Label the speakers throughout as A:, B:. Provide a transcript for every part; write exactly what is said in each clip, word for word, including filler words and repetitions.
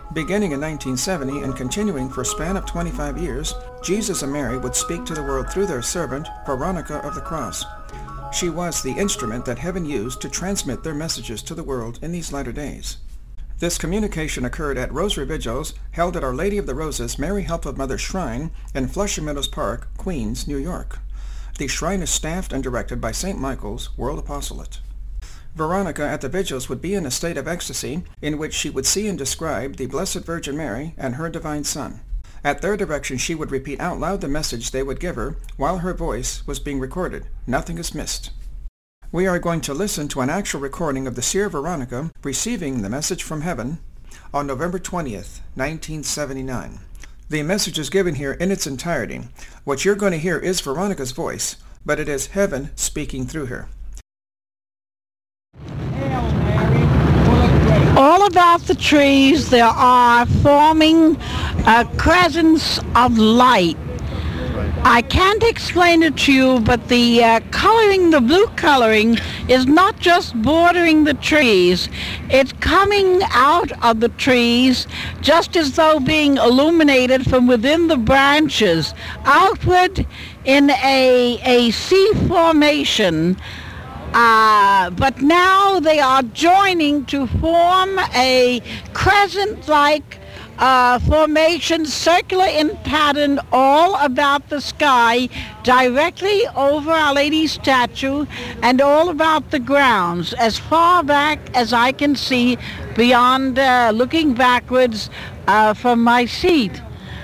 A: Beginning in nineteen seventy and continuing for a span of twenty-five years, Jesus and Mary would speak to the world through their servant, Veronica of the Cross. She was the instrument that heaven used to transmit their messages to the world in these latter days. This communication occurred at Rosary Vigils held at Our Lady of the Roses Mary Help of Mother Shrine in Flushing Meadows Park, Queens, New York. The shrine is staffed and directed by Saint Michael's World Apostolate. Veronica at the vigils would be in a state of ecstasy in which she would see and describe the Blessed Virgin Mary and her divine Son. At their direction she would repeat out loud the message they would give her while her voice was being recorded. Nothing is missed. We are going to listen to an actual recording of the Seer Veronica receiving the message from heaven on November twentieth, nineteen seventy-nine. The message is given here in its entirety. What you're going to hear is Veronica's voice, but it is heaven speaking through her.
B: All about the trees there are forming uh, crescents of light. I can't explain it to you, but the uh, coloring, the blue coloring, is not just bordering the trees. It's coming out of the trees just as though being illuminated from within the branches, outward in a, a C formation. Uh, but now they are joining to form a crescent-like uh, formation, circular in pattern, all about the sky, directly over Our Lady's statue, and all about the grounds, as far back as I can see, beyond uh, looking backwards uh, from my seat.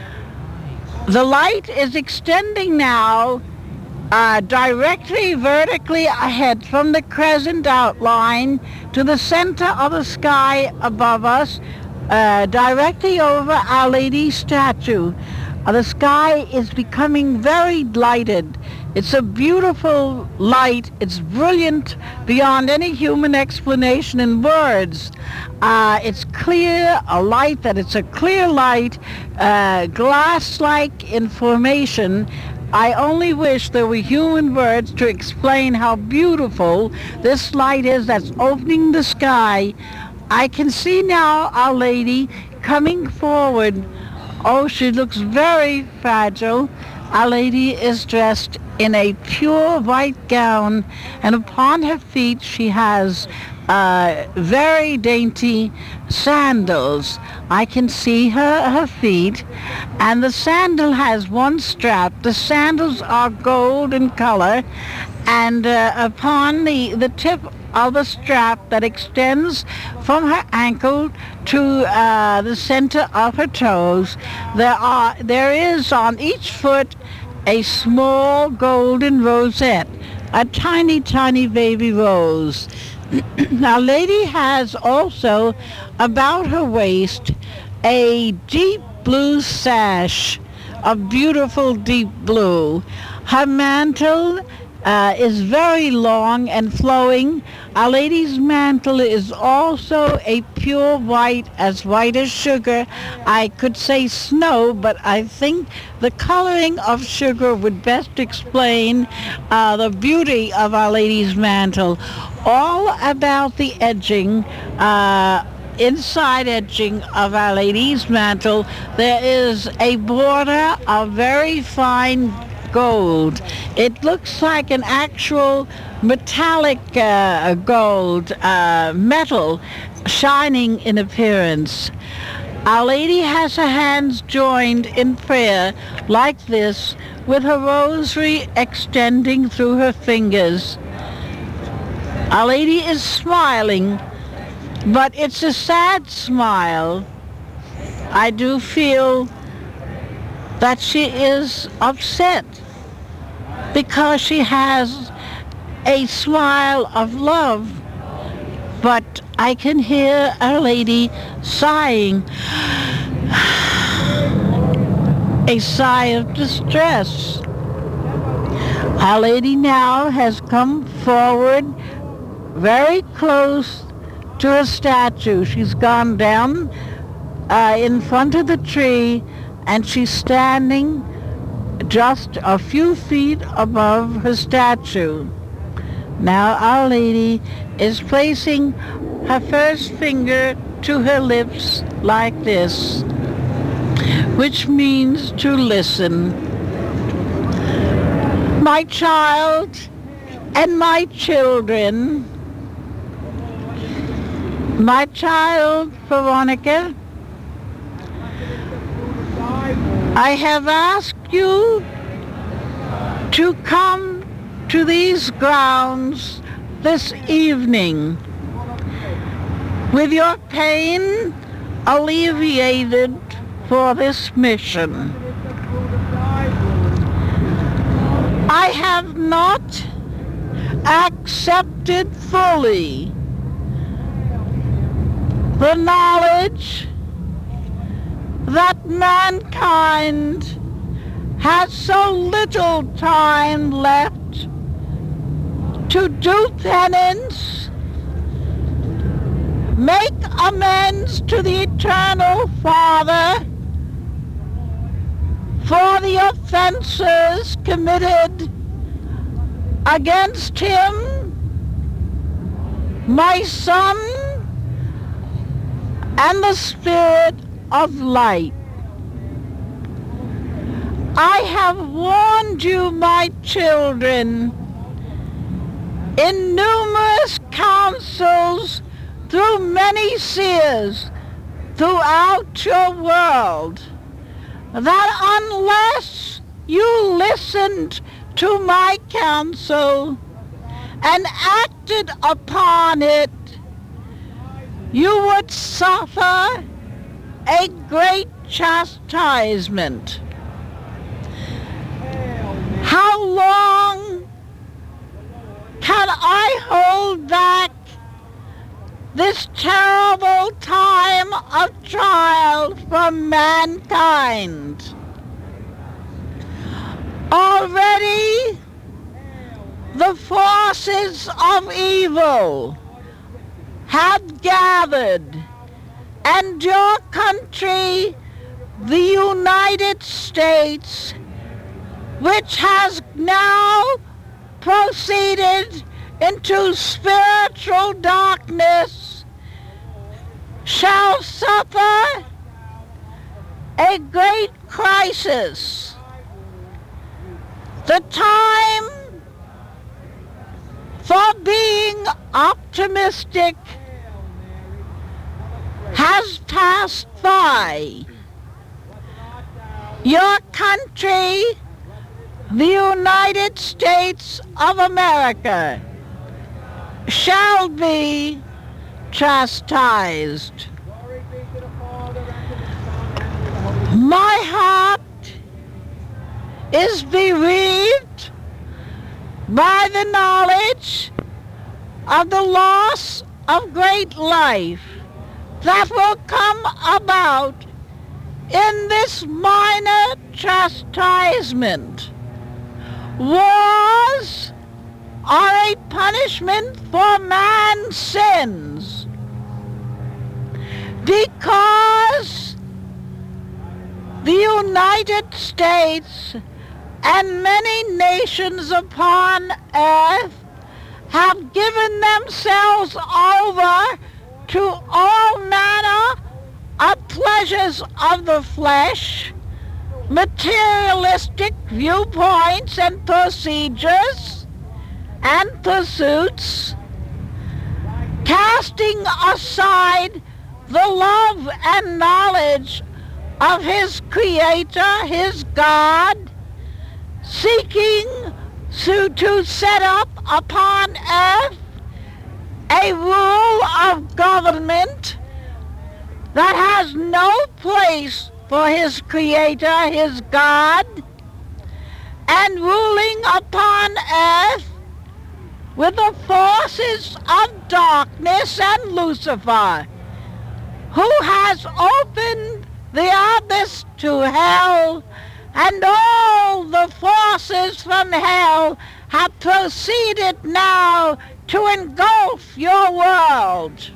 B: The light is extending now Uh, directly vertically ahead from the crescent outline to the center of the sky above us, uh, directly over Our Lady's statue. Uh, the sky is becoming very lighted. It's a beautiful light. It's brilliant beyond any human explanation in words. Uh, it's clear, a light that it's a clear light, uh, glass-like in formation. I only wish there were human words to explain how beautiful this light is that's opening the sky. I can see now Our Lady coming forward. Oh, she looks very fragile. Our Lady is dressed in a pure white gown, and upon her feet she has uh, very dainty sandals. I can see her, her feet, and the sandal has one strap. The sandals are gold in color, and uh, upon the, the tip of a strap that extends from her ankle to uh, the center of her toes, there are there is on each foot a small golden rosette, a tiny, tiny baby rose. Our Lady has also about her waist a deep blue sash, a beautiful deep blue. Her mantle uh, is very long and flowing. Our Lady's mantle is also a pure white, as white as sugar. I could say snow, but I think the coloring of sugar would best explain uh, the beauty of Our Lady's mantle. All about the edging, uh, inside edging of Our Lady's mantle, there is a border of very fine gold. It looks like an actual metallic uh, gold, uh, metal, shining in appearance. Our Lady has her hands joined in prayer like this, with her rosary extending through her fingers. Our Lady is smiling, but it's a sad smile. I do feel that she is upset because she has a smile of love, but I can hear Our Lady sighing, a sigh of distress. Our Lady now has come forward very close to her statue. She's gone down uh, in front of the tree, and she's standing just a few feet above her statue. Now Our Lady is placing her first finger to her lips like this, which means to listen. My child and my children, my child Veronica, I have asked you to come to these grounds this evening with your pain alleviated for this mission. I have not accepted fully the knowledge that mankind has so little time left to do penance, make amends to the Eternal Father for the offenses committed against him, my Son, and the Spirit of light. I have warned you, my children, in numerous councils through many seers throughout your world, that unless you listened to my counsel and acted upon it, you would suffer a great chastisement. How long can I hold back this terrible time of trial from mankind? Already the forces of evil have gathered, and your country, the United States, which has now proceeded into spiritual darkness, shall suffer a great crisis. The time for being optimistic has passed by. Your country, the United States of America, shall be chastised. My heart is bereaved by the knowledge of the loss of great life that will come about in this minor chastisement. Wars are a punishment for man's sins, because the United States and many nations upon earth have given themselves over to all manner of pleasures of the flesh, materialistic viewpoints and procedures and pursuits, casting aside the love and knowledge of his Creator, his God, seeking to, to set up upon earth a rule of government that has no place for his Creator, his God, and ruling upon earth with the forces of darkness and Lucifer, who has opened the abyss to hell, and all the forces from hell have proceeded now to engulf your world.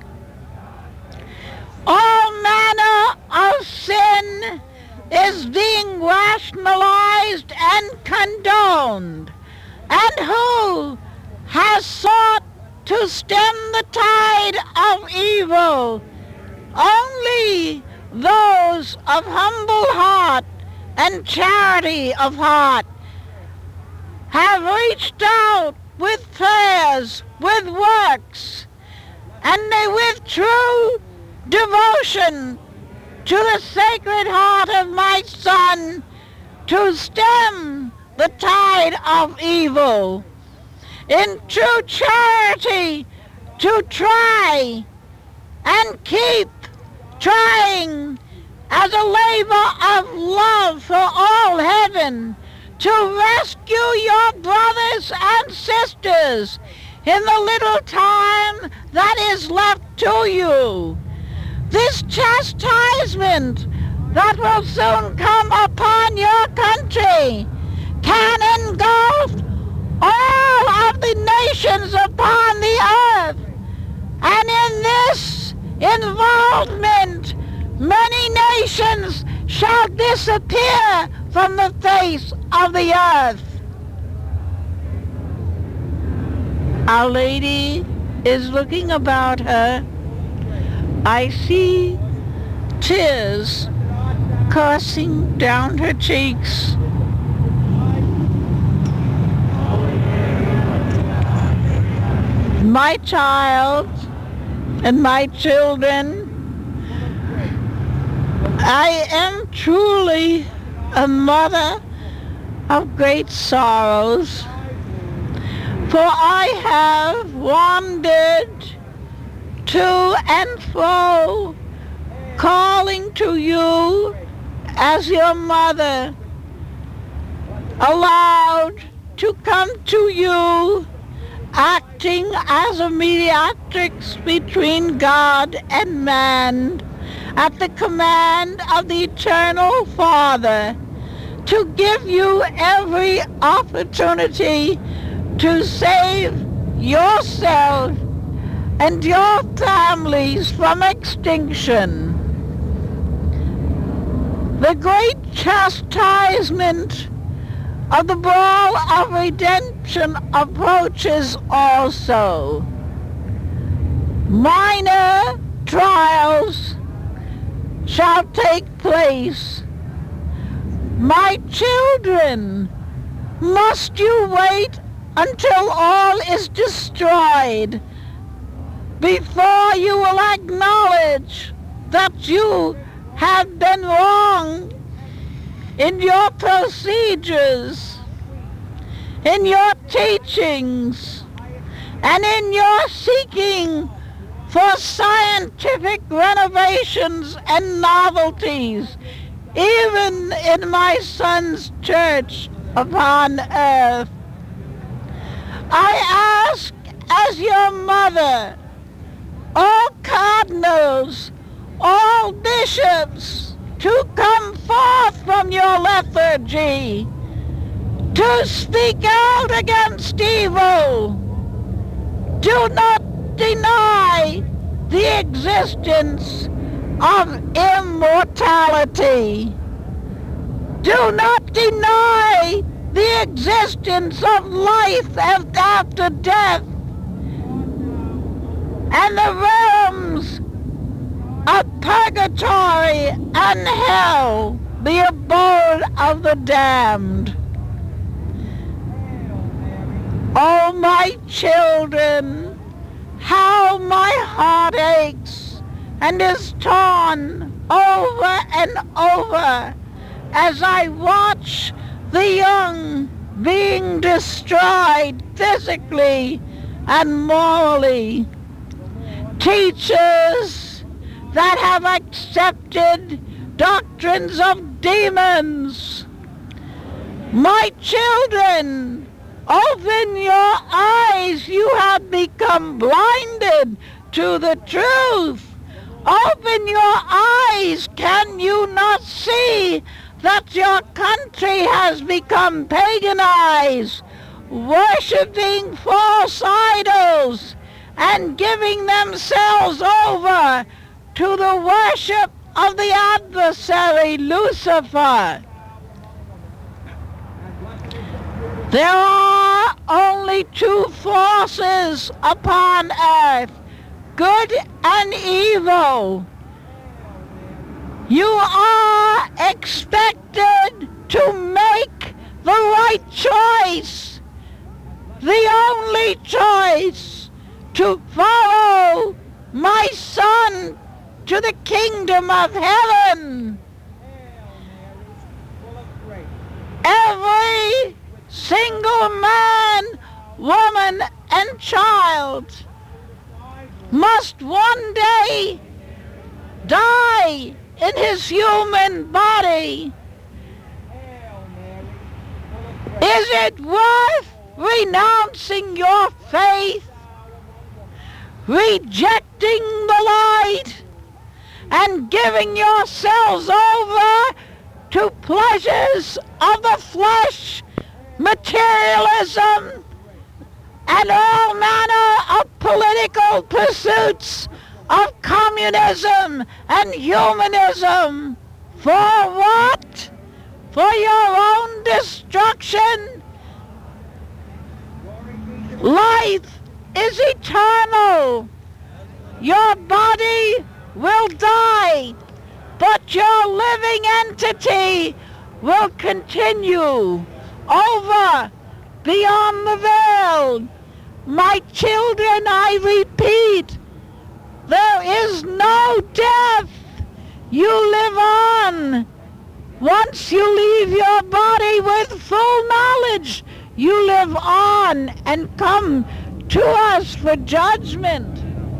B: All manner of sin is being rationalized and condoned, and who has sought to stem the tide of evil Only those of humble heart and charity of heart have reached out with prayers, with works, and they with true devotion to the Sacred Heart of my Son to stem the tide of evil, in true charity to try and keep trying as a labor of love for all heaven to rescue your brothers and sisters in the little time that is left to you. This chastisement that will soon come upon your country can engulf all of the nations upon the earth. And in this involvement, many nations shall disappear from the face of the earth. Our Lady is looking about her. I see tears coursing down her cheeks. My child and my children, I am truly a mother of great sorrows, for I have wandered to and fro, calling to you as your mother, allowed to come to you, acting as a mediatrix between God and man, at the command of the Eternal Father, to give you every opportunity to save yourself and your families from extinction. The great chastisement of the ball of redemption approaches also. Minor trials shall take place. My children, must you wait until all is destroyed before you will acknowledge that you have been wrong in your procedures, in your teachings, and in your seeking for scientific renovations and novelties, even in my Son's church upon earth? I ask as your mother, all cardinals, all bishops, to come forth from your lethargy, to speak out against evil. Do not deny the existence of immortality. Do not deny the existence of life after death and the realms of purgatory and hell, the abode of the damned. Oh, my children, how my heart aches and is torn over and over as I watch the young being destroyed physically and morally. Teachers that have accepted doctrines of demons. My children, open your eyes. You have become blinded to the truth. Open your eyes. Can you not see that your country has become paganized, worshiping false idols and giving themselves over to the worship of the adversary, Lucifer? There are only two forces upon earth, good and evil. You are expected to make the right choice, the only choice, to follow my Son to the kingdom of heaven. Every single man, woman, and child must one day die in his human body. Is it worth renouncing your faith, rejecting the light, and giving yourselves over to pleasures of the flesh, materialism, and all manner of political pursuits of communism and humanism? For what? For your own destruction? Life is eternal. Your body will die, but your living entity will continue over beyond the veil. My children, I repeat, there is no death. You live on. Once you leave your body with full knowledge, you live on and come to us for judgment.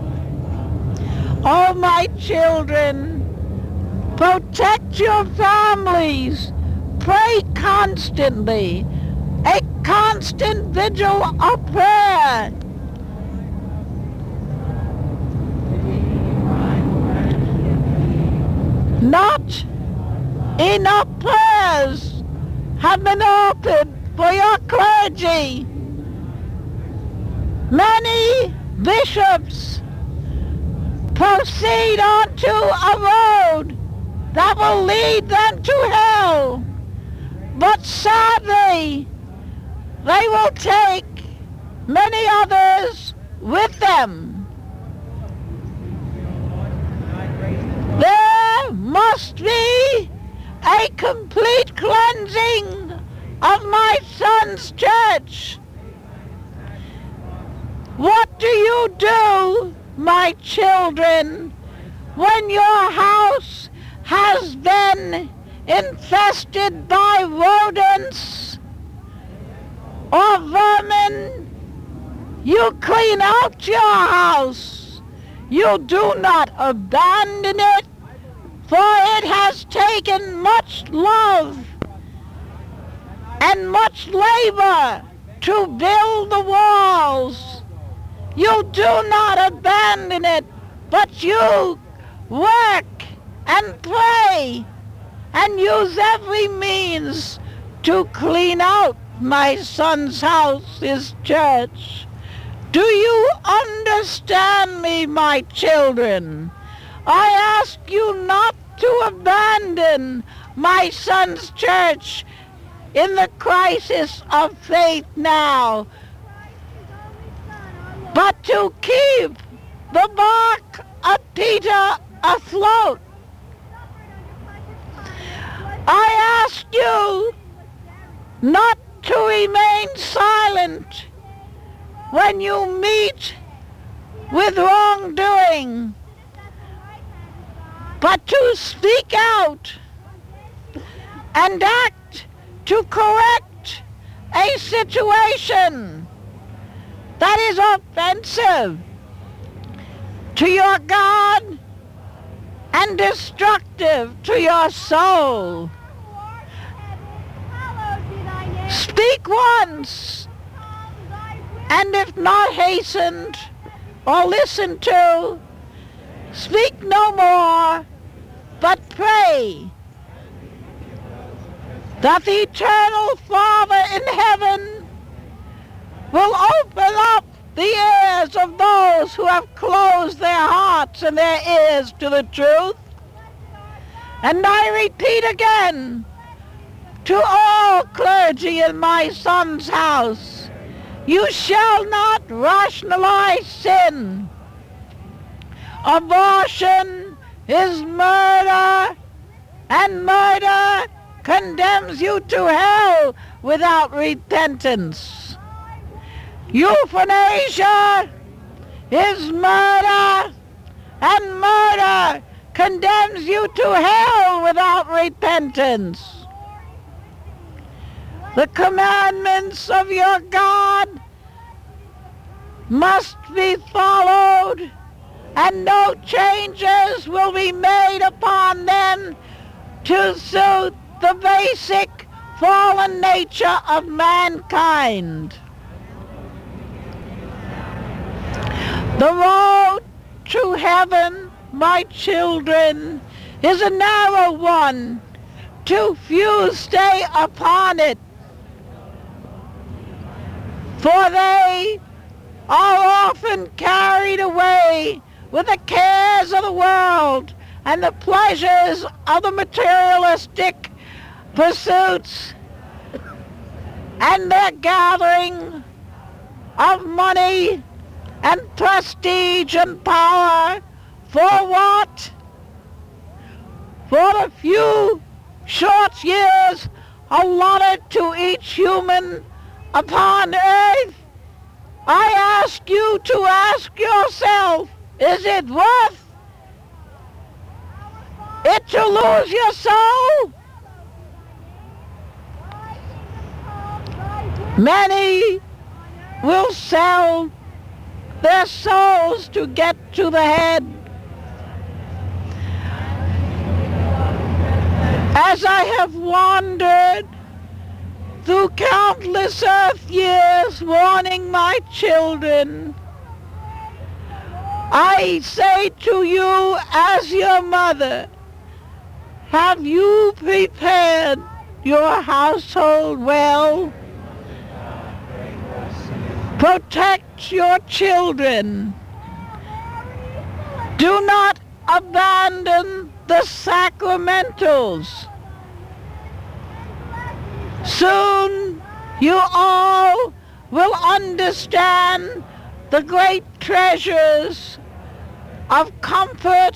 B: Oh, my children, protect your families. Pray constantly. A constant vigil of prayer. Not enough prayers have been offered for your clergy. Many bishops proceed onto a road that will lead them to hell. But sadly, they will take many others with them. There must be a complete cleansing of my Son's church. What do you do, my children, when your house has been infested by rodents or vermin? You clean out your house. You do not abandon it, for it has taken much love and much labor to build the walls. You do not abandon it, but you work and pray and use every means to clean out my Son's house, his church. Do you understand me, my children? I ask you not to abandon my Son's church in the crisis of faith now, but to keep the bark of Peter afloat. I ask you not to remain silent when you meet with wrongdoing, but to speak out and act to correct a situation that is offensive to your God and destructive to your soul. Speak once, and if not hastened or listened to, speak no more, but pray that the eternal Father in heaven will open up the ears of those who have closed their hearts and their ears to the truth. And I repeat again to all clergy in my Son's house, you shall not rationalize sin. Abortion is murder and murder condemns you to hell without repentance. Euthanasia is murder, and murder condemns you to hell without repentance. The commandments of your God must be followed, and no changes will be made upon them to suit the basic fallen nature of mankind. The road to heaven, my children, is a narrow one. Too few stay upon it, for they are often carried away with the cares of the world and the pleasures of the materialistic pursuits and their gathering of money and prestige and power. For what? For the few short years allotted to each human upon earth. I ask you to ask yourself, is it worth it to lose your soul? Many will sell their souls to get to the head. As I have wandered through countless earth years warning my children, I say to you as your mother, have you prepared your household well? Protect your children. Do not abandon the sacramentals. Soon you all will understand the great treasures of comfort,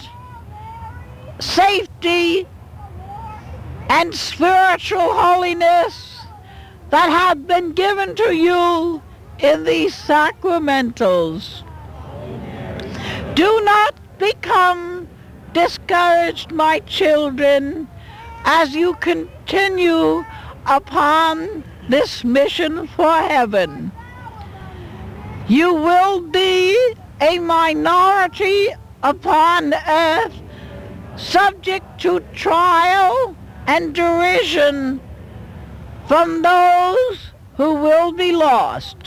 B: safety, and spiritual holiness that have been given to you in these sacramentals. Do not become discouraged, my children, as you continue upon this mission for heaven. You will be a minority upon earth, subject to trial and derision from those who will be lost.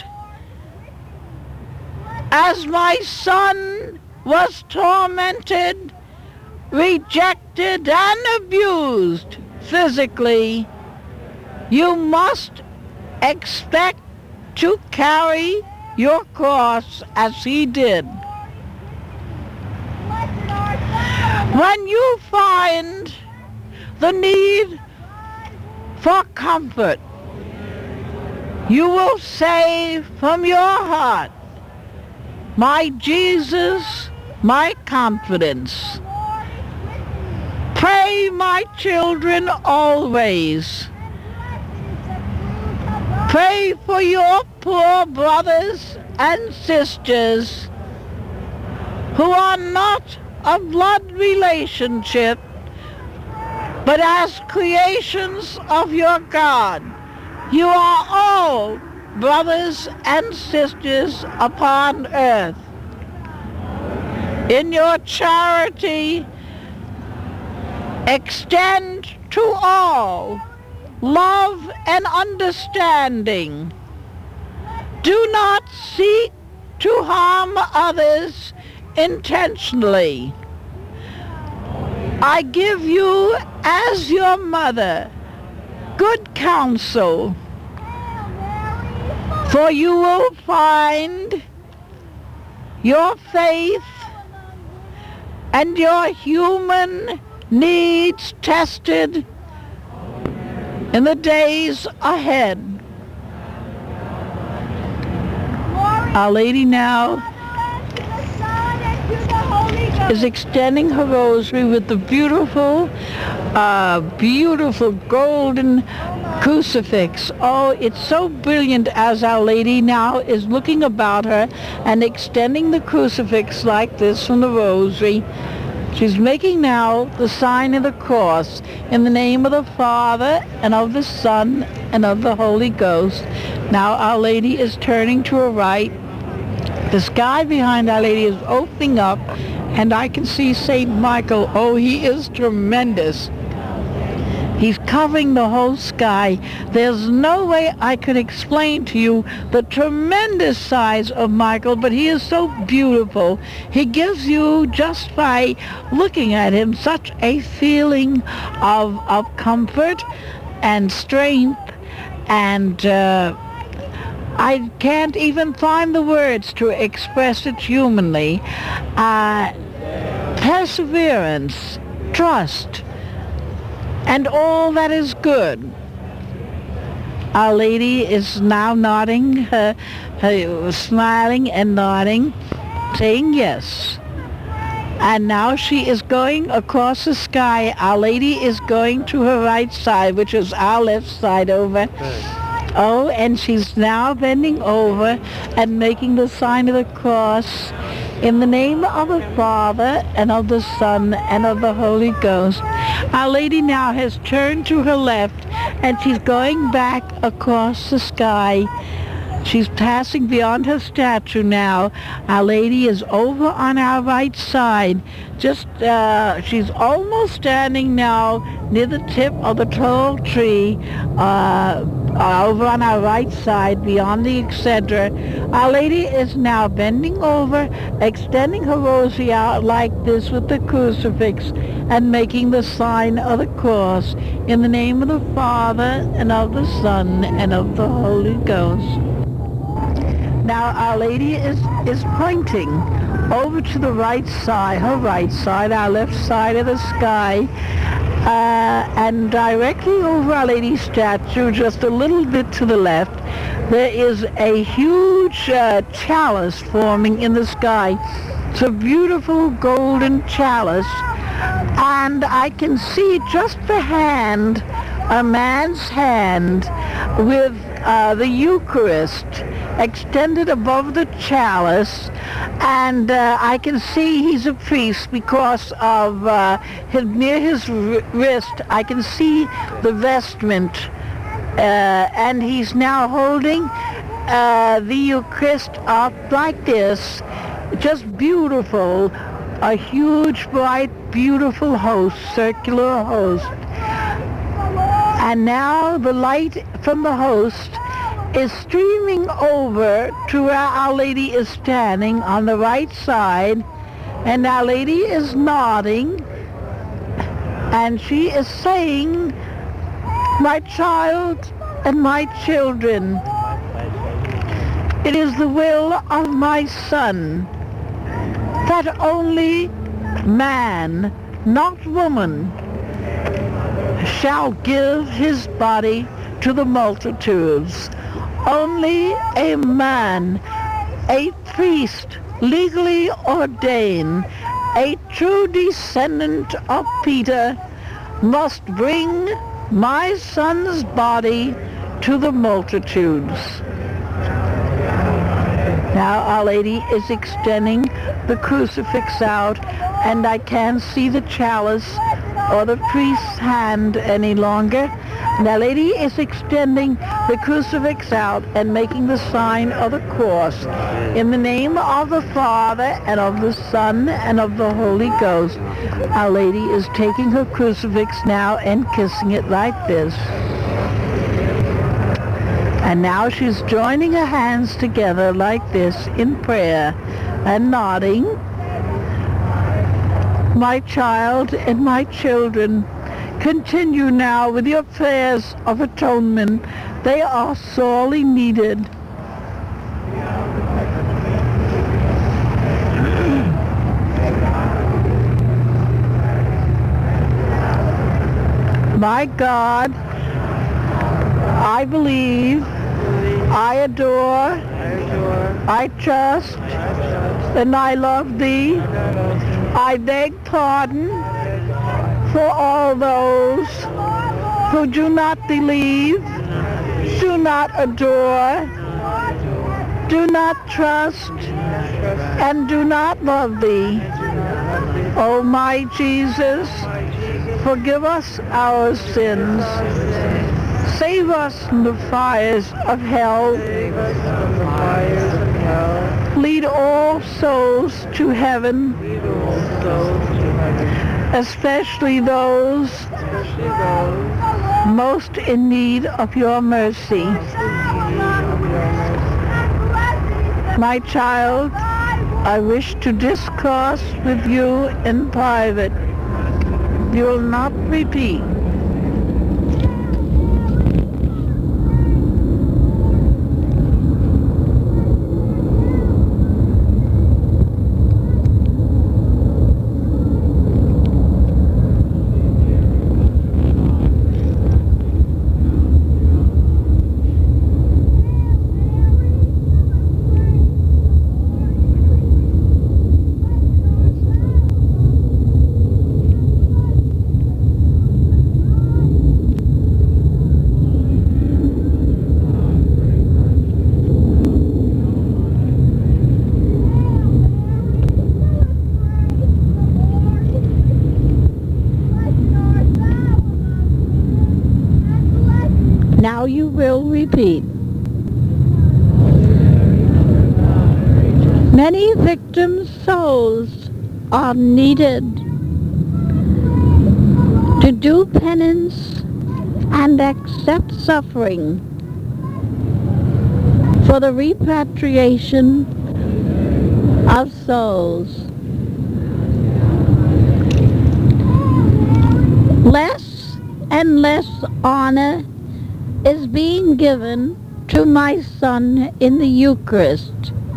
B: As my son was tormented, rejected, and abused physically, you must expect to carry your cross as he did. When you find the need for comfort, you will say from your heart, my Jesus, my confidence. Pray, my children, always. Pray for your poor brothers and sisters who are not a blood relationship, but as creations of your God. You are all brothers and sisters upon earth. In your charity, extend to all love and understanding. Do not seek to harm others intentionally. I give you, as your mother, good counsel, for you will find your faith and your human needs tested in the days ahead. Our Lady now.
C: To the Son and to the Holy Ghost.
B: is extending her rosary with the beautiful, uh, beautiful golden crucifix. Oh, it's so brilliant as Our Lady now is looking about her and extending the crucifix like this from the rosary. She's making now the sign of the cross in the name of the Father and of the Son and of the Holy Ghost. Now Our Lady is turning to her right. The sky behind Our Lady is opening up, and I can see Saint Michael. Oh, he is tremendous. He's covering the whole sky. There's no way I could explain to you the tremendous size of Michael, but he is so beautiful. He gives you, just by looking at him, such a feeling of, of comfort and strength, and uh, I can't even find the words to express it humanly. Uh, perseverance, trust, and all that is good. Our Lady is now nodding, uh, uh, smiling and nodding, saying yes. And now she is going across the sky. Our Lady is going to her right side, which is our left side over. Oh, and she's now bending over and making the sign of the cross in the name of the Father and of the Son and of the Holy Ghost. Our Lady now has turned to her left, and she's going back across the sky. She's passing beyond her statue now. Our Lady is over on our right side. Just, uh, she's almost standing now near the tip of the tall tree, uh, over on our right side, beyond the Excedra. Our Lady is now bending over, extending her rosary out like this with the crucifix, and making the sign of the cross in the name of the Father and of the Son and of the Holy Ghost. Now Our Lady is, is pointing over to the right side, her right side, our left side of the sky, uh, and directly over Our Lady's statue, just a little bit to the left, there is a huge uh, chalice forming in the sky. It's a beautiful golden chalice, and I can see just the hand, a man's hand, with uh, the Eucharist extended above the chalice, and uh, I can see he's a priest because of uh, his, near his wrist I can see the vestment, uh, and he's now holding uh, the Eucharist up like this, just beautiful, a huge, bright, beautiful host, circular host. And now the light from the host is streaming over to where Our Lady is standing on the right side, and Our Lady is nodding, and she is saying, "My child and my children, it is the will of my Son that only man, not woman, shall give his body to the multitudes. Only a man, a priest, legally ordained, a true descendant of Peter, must bring my Son's body to the multitudes." Now Our Lady is extending the crucifix out, and I can't see the chalice or the priest's hand any longer. And Our Lady is extending the crucifix out and making the sign of the cross in the name of the Father and of the Son and of the Holy Ghost. Our Lady is taking her crucifix now and kissing it like this. And now she's joining her hands together like this in prayer and nodding. "My child and my children, continue now with your prayers of atonement. They are sorely needed." My God, I believe, I adore, I trust, and I love thee. I beg pardon for all those who do not believe, do not adore, do not trust, and do not love thee. O my Jesus, forgive us our sins. Save us from the fires of hell. Lead all souls to heaven, especially those most in need of your mercy. My child, I wish to discourse with you in private. You will not repeat. Now you will repeat. Many victim souls are needed to do penance and accept suffering for the repatriation of souls. Less and less honor is being given to my Son in the Eucharist.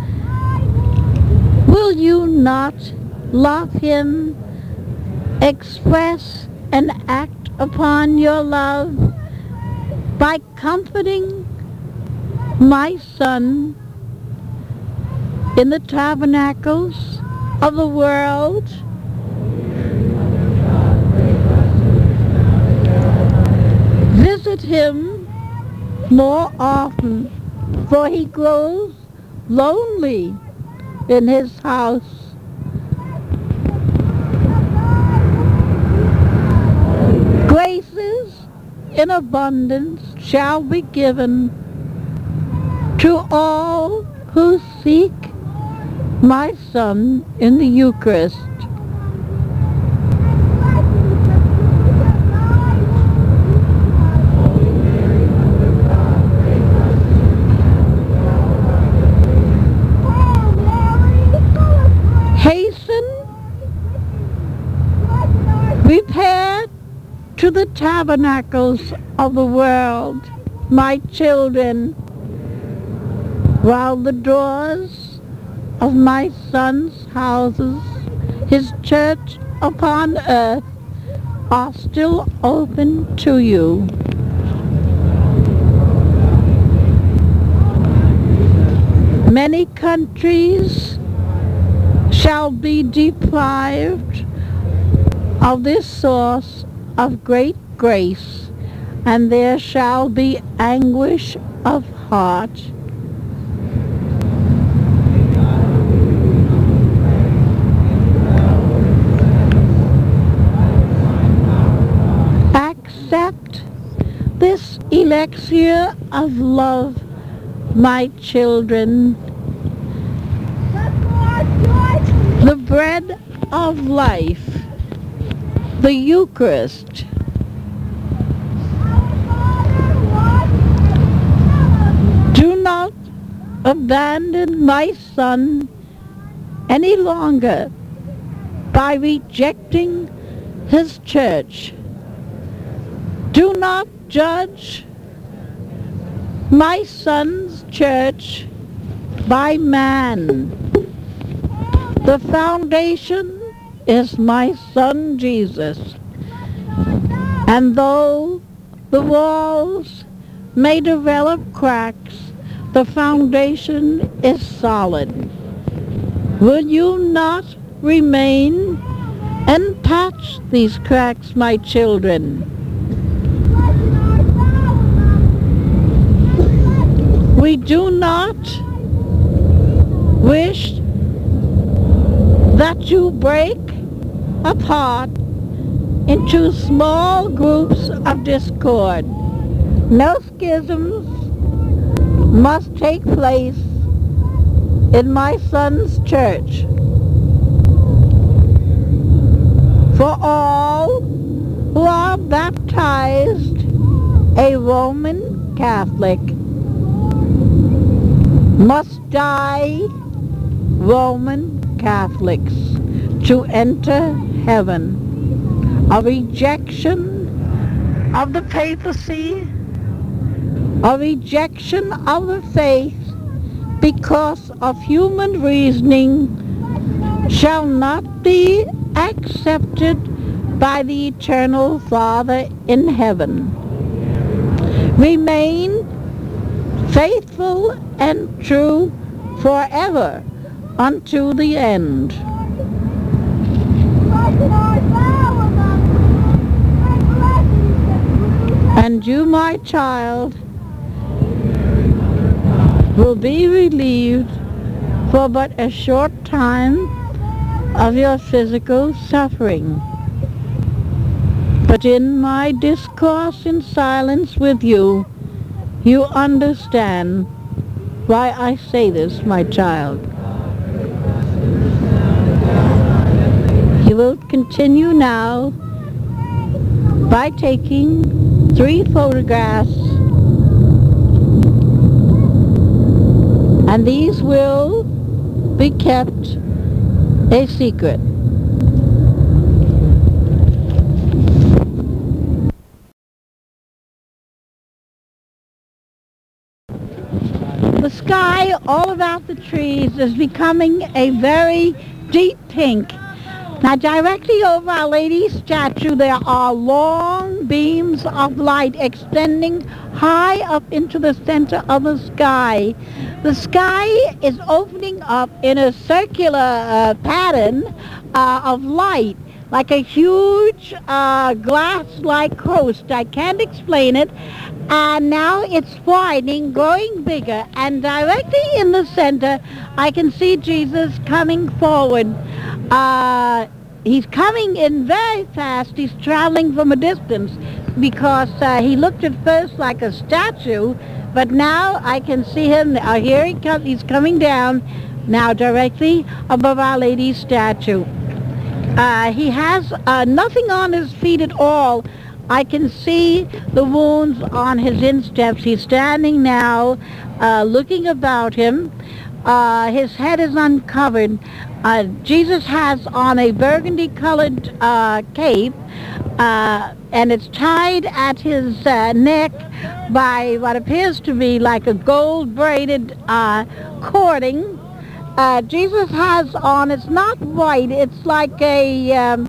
B: Will you not love him, express and act upon your love by comforting my Son in the tabernacles of the world? Visit him more often, for he grows lonely in his house. Graces in abundance shall be given to all who seek my Son in the Eucharist. Repair to the tabernacles of the world, my children, while the doors of my Son's houses, his church upon earth, are still open to you. Many countries shall be deprived of this source of great grace, and there shall be anguish of heart. Accept this elixir of love, my children, the bread of life, the Eucharist. Do not abandon my Son any longer by rejecting his church. Do not judge my Son's church by man. The foundation is my Son Jesus, and though the walls may develop cracks, the foundation is solid. Will you not remain and patch these cracks, my children. We do not wish that you break apart into small groups of discord. No schisms must take place in my son's church. For all who are baptized a Roman Catholic must die Roman Catholics to enter heaven. A rejection of the papacy, a rejection of the faith because of human reasoning shall not be accepted by the eternal Father in heaven. Remain faithful and true forever unto the end. And you, my child, will be relieved for but a short time of your physical suffering. But in my discourse in silence with you, you understand why I say this, my child. You will continue now by taking three photographs, and these will be kept a secret. The sky all about the trees is becoming a very deep pink. Now directly over Our Lady's statue there are long beams of light extending high up into the center of the sky. The sky is opening up in a circular uh, pattern uh, of light, like a huge uh, glass-like coast. I can't explain it. And now it's widening, growing bigger, and directly in the center I can see Jesus coming forward. Uh, he's coming in very fast. He's traveling from a distance because uh, he looked at first like a statue, but now I can see him. Uh, here he comes. He's coming down now directly above Our Lady's statue. Uh, he has uh, nothing on his feet at all. I can see the wounds on his insteps. He's standing now, uh, looking about him. Uh, his head is uncovered. Uh, Jesus has on a burgundy-colored uh, cape, uh, and it's tied at his uh, neck by what appears to be like a gold-braided uh, cording. Uh, Jesus has on, it's not white, it's like a... Um,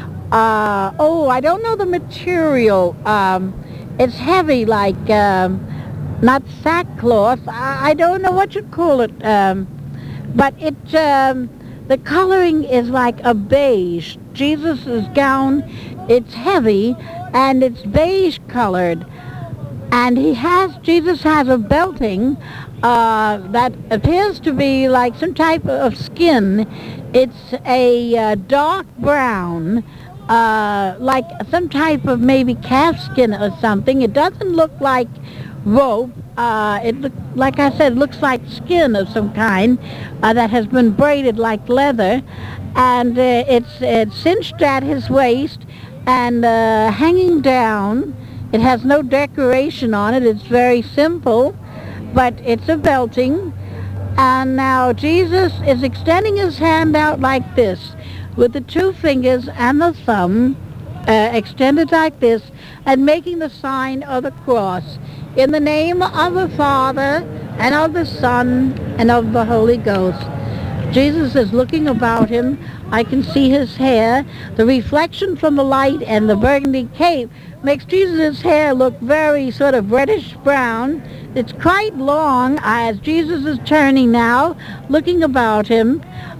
B: Uh, oh, I don't know the material. Um, it's heavy, like um, not sackcloth. I, I don't know what you'd call it. Um, but it, um, the coloring is like a beige. Jesus' gown, it's heavy and it's beige colored. And he has, Jesus has a belting uh, that appears to be like some type of skin. It's a uh, dark brown. Uh, like some type of maybe calf skin or something. It doesn't look like rope. Uh, it look, like I said, it looks like skin of some kind uh, that has been braided like leather, and uh, it's, it's cinched at his waist and uh, hanging down. It has no decoration on it. It's very simple, but it's a belting. And now Jesus is extending his hand out like this, with the two fingers and the thumb uh, extended like this, and making the sign of the cross. In the name of the Father, and of the Son, and of the Holy Ghost. Jesus is looking about him. I can see his hair. The reflection from the light and the burgundy cape makes Jesus' hair look very sort of reddish brown. It's quite long as Jesus is turning now, looking about him.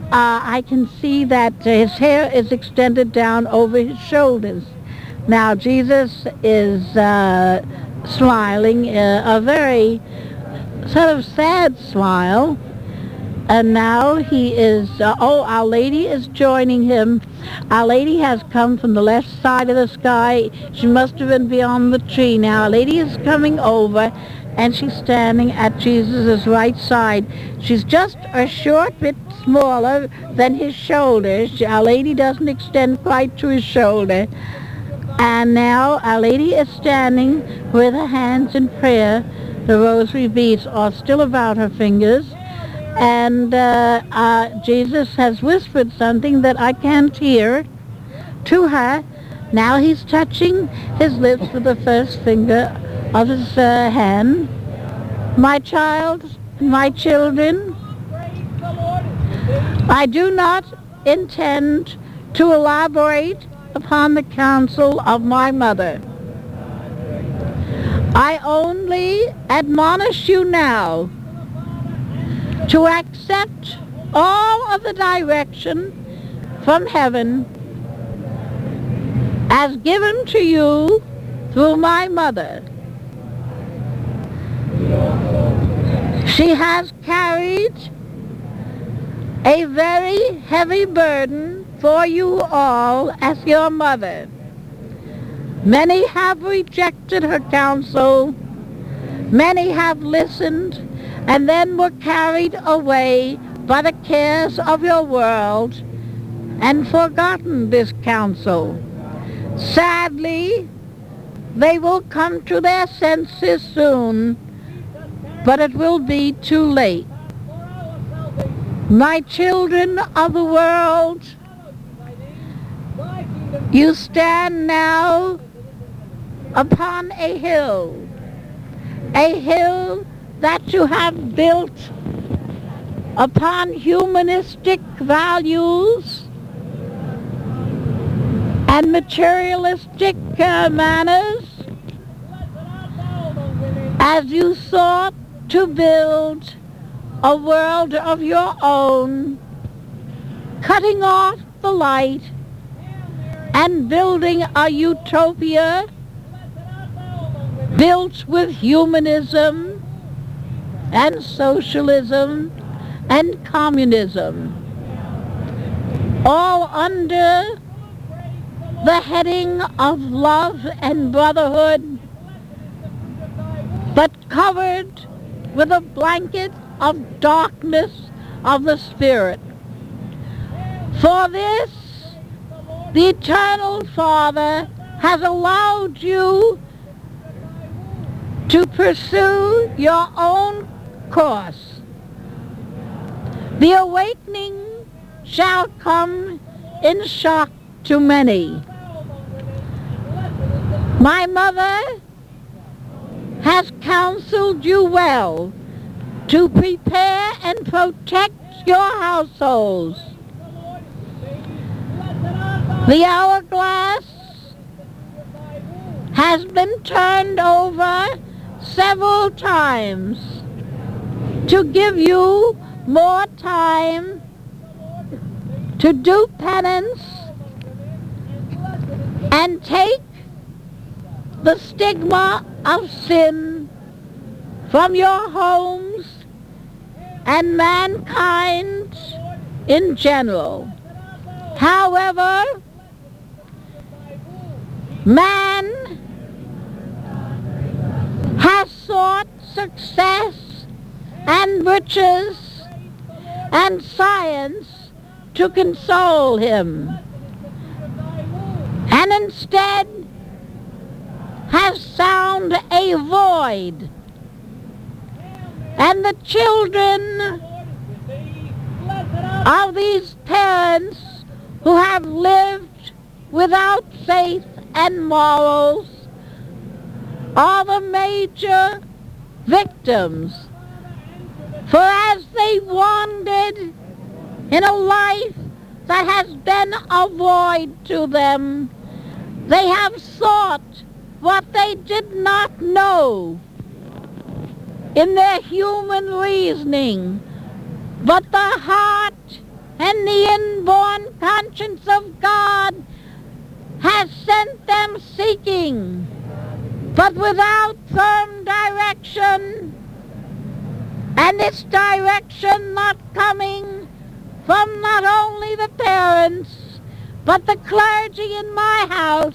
B: uh, I can see that his hair is extended down over his shoulders. Now Jesus is uh, smiling, uh, a very sort of sad smile. And now he is, uh, oh, Our Lady is joining him. Our Lady has come from the left side of the sky. She must have been beyond the tree now. Our Lady is coming over, and she's standing at Jesus' right side. She's just a short bit smaller than his shoulders. Our Lady doesn't extend quite to his shoulder. And now Our Lady is standing with her hands in prayer. The rosary beads are still about her fingers. And uh, uh, Jesus has whispered something that I can't hear to her. Now he's touching his lips with the first finger of his uh, hand. My child, my children, I do not intend to elaborate upon the counsel of my mother. I only admonish you now to accept all of the direction from heaven as given to you through my mother. She has carried a very heavy burden for you all as your mother. Many have rejected her counsel. Many have listened and then were carried away by the cares of your world and forgotten this counsel. Sadly, they will come to their senses soon, but it will be too late. My children of the world, you stand now upon a hill, a hill that you have built upon humanistic values and materialistic uh, manners, as you sought to build a world of your own, cutting off the light and building a utopia built with humanism and socialism and communism, all under the heading of love and brotherhood, but covered with a blanket of darkness of the spirit. For this, the Eternal Father has allowed you to pursue your own course. The awakening shall come in shock to many. My mother has counseled you well to prepare and protect your households. The hourglass has been turned over several times to give you more time to do penance and take the stigma of sin from your homes and mankind in general. However, man has sought success and riches and science to console him, and instead has found a void. And the children of these parents who have lived without faith and morals are the major victims. For as they wandered in a life that has been a void to them, they have sought what they did not know in their human reasoning, but the heart and the inborn conscience of God has sent them seeking, but without firm direction, and its direction not coming from not only the parents, but the clergy in my house.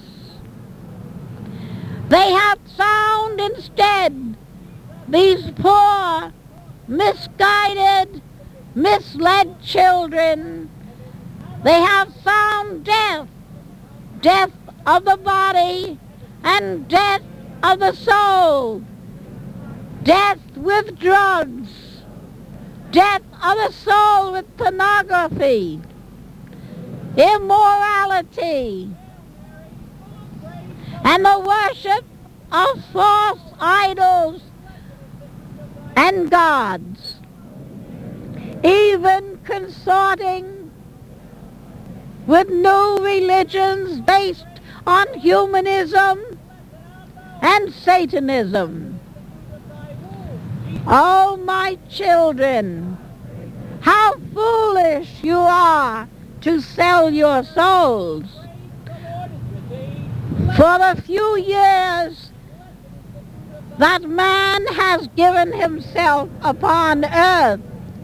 B: They have found instead these poor, misguided, misled children. They have found death, death of the body and death of the soul, death with drugs, death of the soul with pornography, immorality, and the worship of false idols and gods, even consorting with new religions based on humanism and Satanism. Oh, my children, how foolish you are to sell your souls. For the few years that man has given himself upon earth,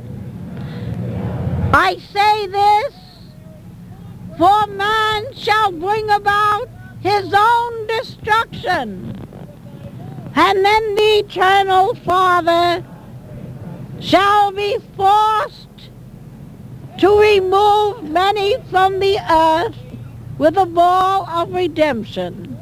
B: I say this, for man shall bring about his own destruction, and then the eternal Father shall be forced to remove many from the earth with a ball of redemption.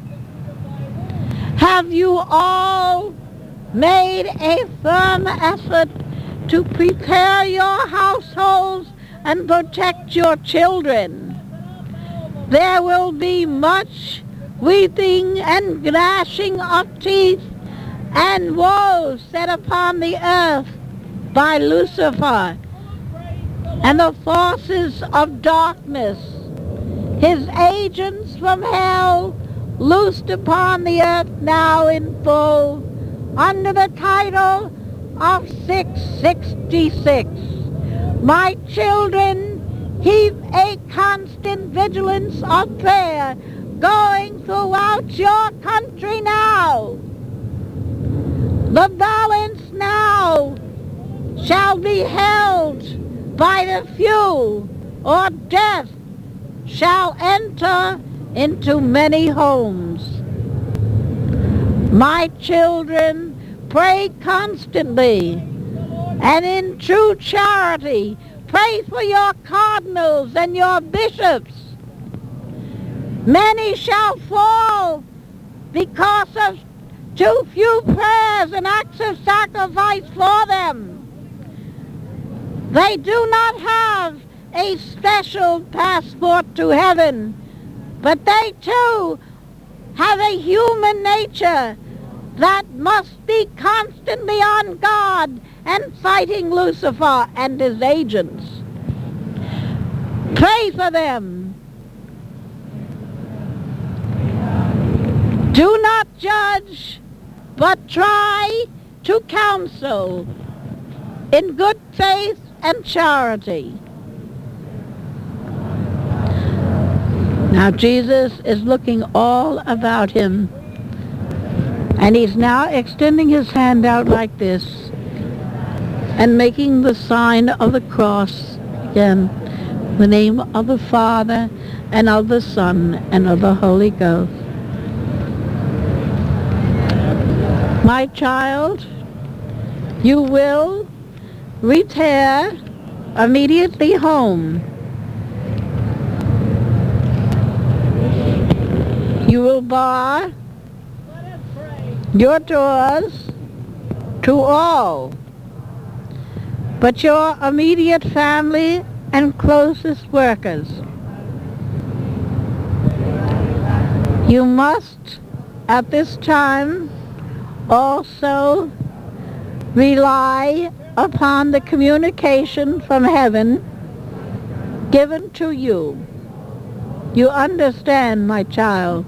B: Have you all made a firm effort to prepare your households and protect your children? There will be much weeping and gnashing of teeth and woe set upon the earth by Lucifer and the forces of darkness, his agents from hell, loosed upon the earth now in full under the title of six sixty-six. My children, keep a constant vigilance of prayer going throughout your country now. The balance now shall be held by the few, or death shall enter into many homes. My children, pray constantly and in true charity. Pray for your cardinals and your bishops. Many shall fall because of too few prayers and acts of sacrifice for them. They do not have a special passport to heaven, but they too have a human nature that must be constantly on guard and fighting Lucifer and his agents. Pray for them. Do not judge, but try to counsel in good faith and charity. Now Jesus is looking all about him, and he's now extending his hand out like this and making the sign of the cross again, the name of the Father and of the Son and of the Holy Ghost. My child, you will repair immediately home. You will bar your doors to all but your immediate family and closest workers. You must, at this time, also rely upon the communication from heaven given to you. You understand, my child?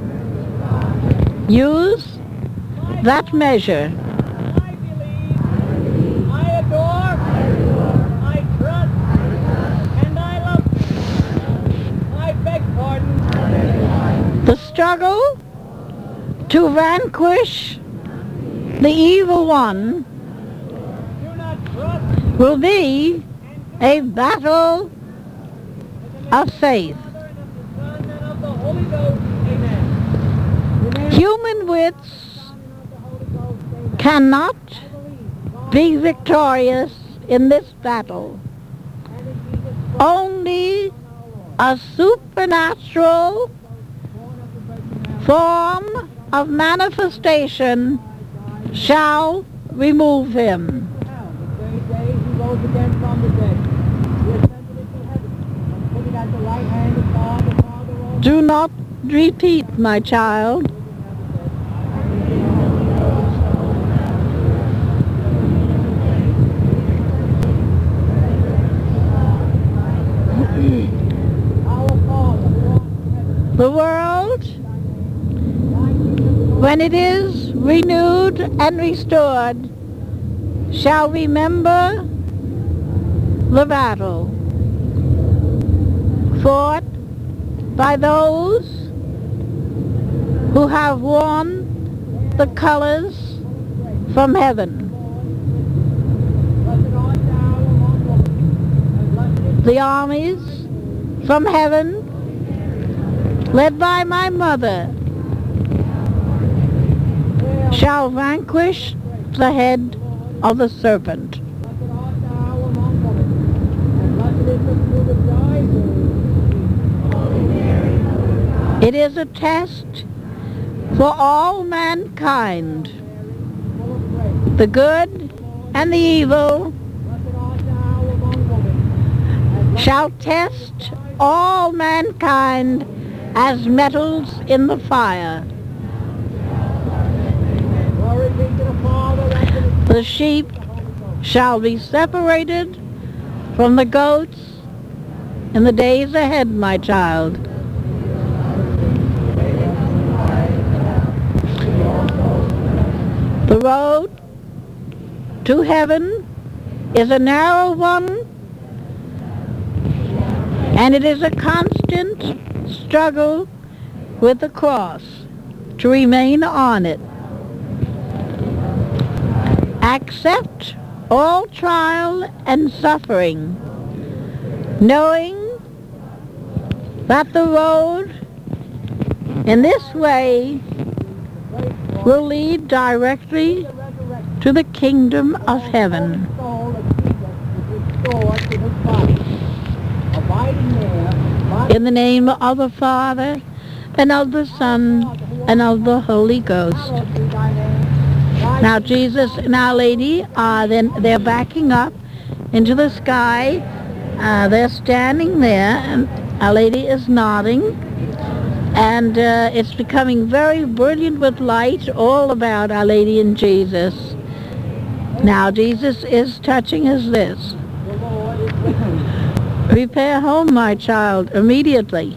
B: Use that measure.
C: I believe, I adore, I trust,
B: struggle to vanquish the evil one will be a battle of faith. Human wits cannot be victorious in this battle. Only a supernatural form of manifestation shall remove him. Do not repeat, my child. The world, when it is renewed and restored, shall remember the battle fought by those who have worn the colors from heaven. The armies from heaven, led by my mother, shall vanquish the head of the serpent. It is a test for all mankind. The good and the evil shall test all mankind as metals in the fire. The sheep shall be separated from the goats in the days ahead, my child. The road to heaven is a narrow one, and it is a constant struggle with the cross to remain on it. Accept all trial and suffering, knowing that the road in this way will lead directly to the kingdom of heaven. In the name of the Father, and of the Son, and of the Holy Ghost. Now Jesus and Our Lady, uh, then they're backing up into the sky. Uh, they're standing there, and Our Lady is nodding. And uh, it's becoming very brilliant with light all about Our Lady and Jesus. Now Jesus is touching his lips. Repair home, my child, immediately.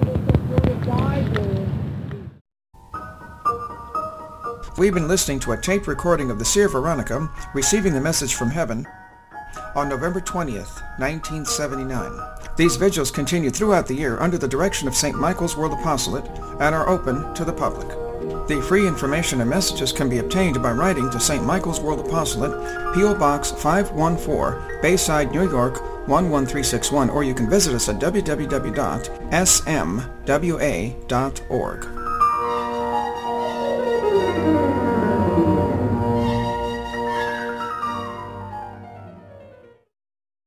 A: We've been listening to a tape recording of the Seer Veronica receiving the message from heaven on November twentieth, nineteen seventy-nine. These vigils continue throughout the year under the direction of Saint Michael's World Apostolate and are open to the public. The free information and messages can be obtained by writing to Saint Michael's World Apostolate, P O Box five one four, Bayside, New York one one three six one, or you can visit us at w w w dot s m w a dot org.